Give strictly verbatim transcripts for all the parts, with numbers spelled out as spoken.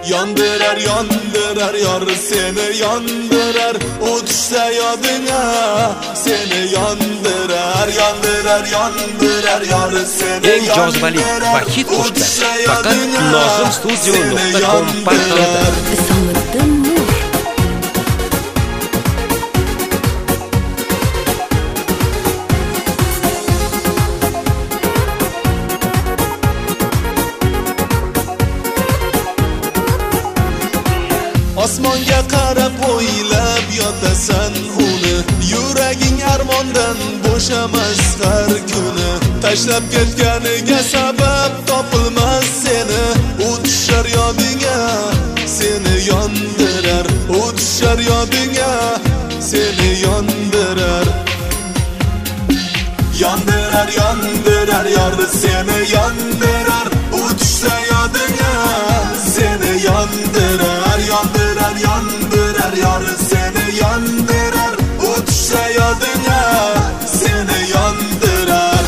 Yandırar yandırar yar seni yandırar. O düşse yadına seni yandırar. Yandırar yandırar yar seni eng jozibali va hit qo'shiqlar faqat nozim studio nuqta com portalida. Osmonga qarab o'ylab yotasan uni, yuraging armondan bo'shamas har kuni. Tashlab ketganiga sabab topilmas seni, u tushar yodingga seni yondirar. U tushar yodingga seni yondirar. Yandırar yandırar yar seni yandırar. U tushsa yodingga seni yandırar. Yandırar yandırar yar seni yandırar. U tushsa yodingga seni yandırar.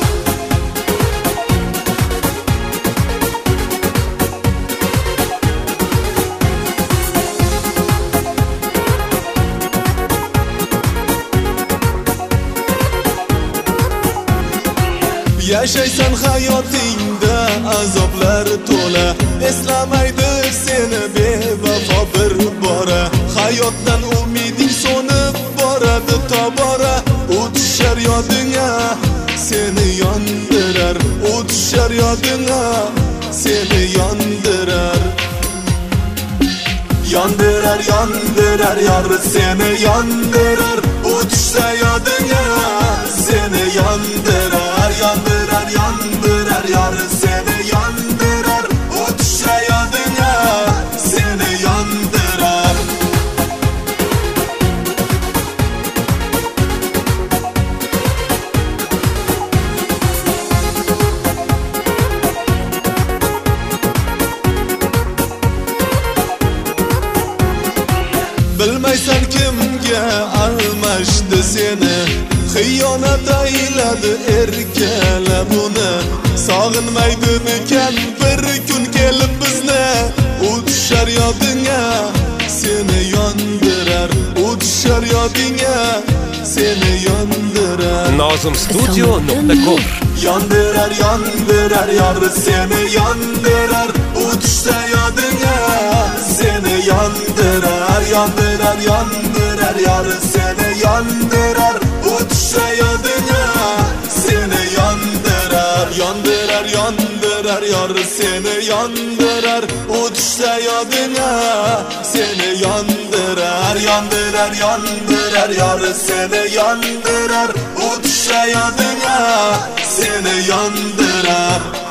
Yashaysan hayotingda azoblar to'la, eslamaydi seni bevafo bir bora. Hayotdan umiding so'nib boradi tobora. U tushar yodingga seni yondirar. U tushar yodingga seni yondirar. Yandırar yandırar yar seni yandırar. U tushsa yodingga seni yandırar. Yandırar yandırar yar seni yandırar. U tushsa yodingga seni yandırar. Bilmaysan kimga almashdi seni, xiyonat ayladi erkalab uni. Sog'inmaydimikan bir kun kelib bizni, u tushar yodingga seni yondirar. U tushar yodingga seni yondirar. nozim studio nuqta com. Yandırar yandırar yar seni yandırar. U tushsa yodingga seni yandırar. Yandırar yandırar yar seni yandırar. U tushsa yodingga seni yandırar. Yandırar yandırar yar seni yandırar. U tushsa yodingga seni yandırar. Yandırar yandırar yar seni yandırar. U tushsa yodingga seni yandırar.